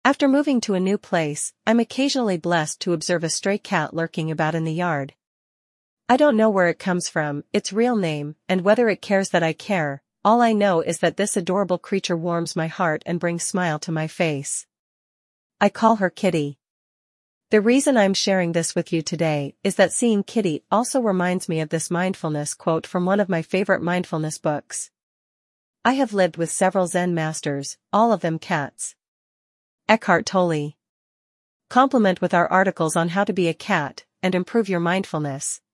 After moving to a new place, I'm occasionally blessed to observe a stray cat lurking about in the yard. I don't know where it comes from, its real name, and whether it cares that I care. All I know is that this adorable creature warms my heart and brings smile to my face. I call her Kitty. The reason I'm sharing this with you today is that seeing Kitty also reminds me of this mindfulness quote from one of my favorite mindfulness books. I have lived with several Zen masters, all of them cats. Eckhart Tolle. Complement with our articles on how to be a cat and improve your mindfulness.